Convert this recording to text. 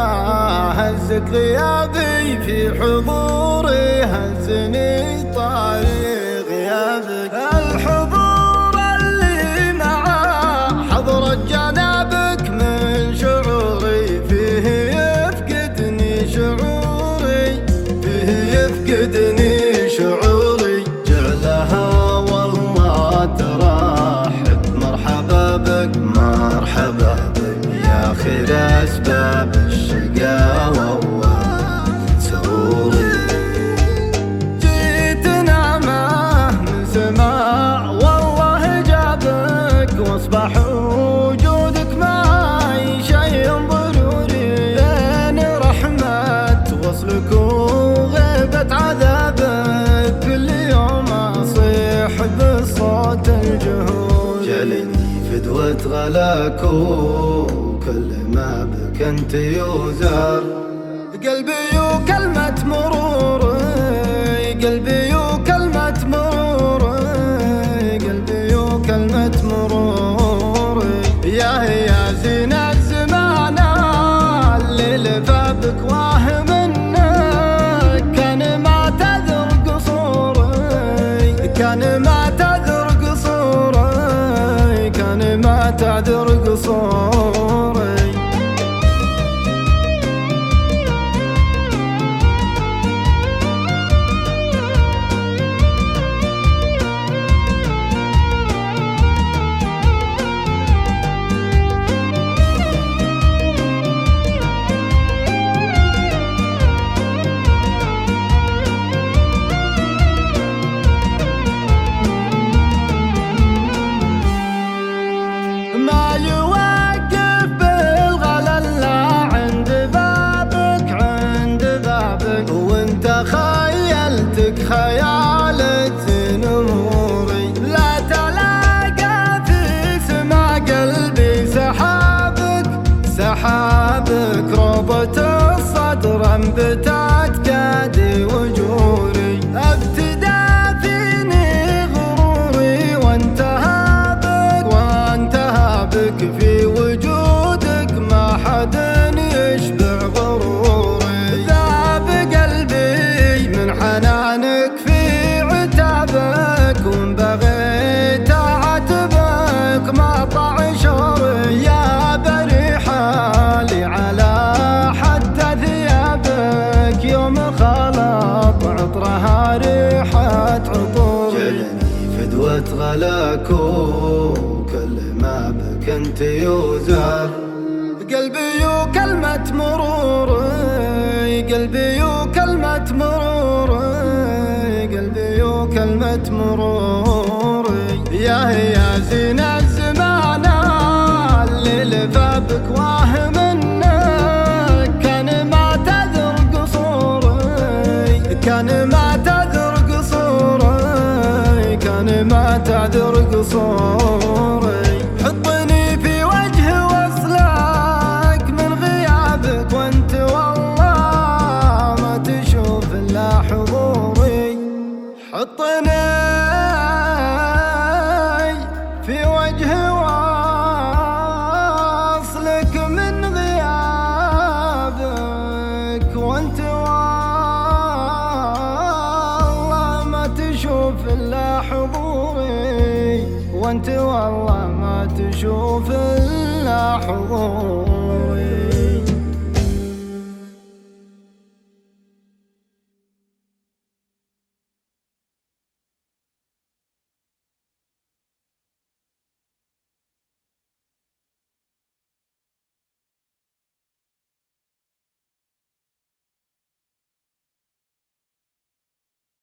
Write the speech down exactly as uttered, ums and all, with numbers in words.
هزك غيابي في حضوري، هزني طاري غيابك. الحضور اللي معاه حضرة جنابك من شعوري، فيه يفقدني شعوري، فيه يفقدني شعوري. جعلها والله ترحب، مرحبا بك مرحبا بك يا خير أسباب الشقاوة وسروري. جيت نعمة من سماع والله جابك، واصبح وجودك معي شي ضروري. بين رحمة وصلك وغيبة عذابك، كل يوم أصيح بالصوت الجهوري. جلني فدوة غلاك وكل ما بك انت يوزر، قلبي وكلمة مروري، قلبي وكلمة مروري، قلبي وكلمة مروري. يا يا زين الزمان اللي لفى بك واه منك، كان ما تذر قصوري، كان ما تذر قصوري، كان ما تعذر قصوري. ما يوقف بالغلا الا عند بابك، عند بابك. وانت خيلتك خيالة نموري، لا تلاقى في سما قلبي سحابك، سحابك. روضة الصدر انبتت كادي وجوري، ابتدى فيني غروري وانتهى بك. في وجودك ما حد يشبع غروري، ذاب قلبي من حنانك في عتابك. وان بغيت اعاتبك ما طع شعوري، يا بري حالي على حتى ثيابك. يوم خلط عطرها ريحة عطوري، جلني فدوة غلاك وكل ما بك انت يوزر، قلبي وكلمة مروري، قلبي وكلمة مروري، قلبي وكلمة مروري. يا يا زين الزمان اللي لفى بك واه منك، كان ما تذر قصوري، كان ما تذر قصوري، كان ما تعذر قصوري. حطني في وجه وصلك من غيابك، وانت والله ما تشوف الا حضوري. حطني في وجه وصلك من غيابك، وانت والله ما تشوف الا حضوري، وانت والله ما تشوف الا حضوري.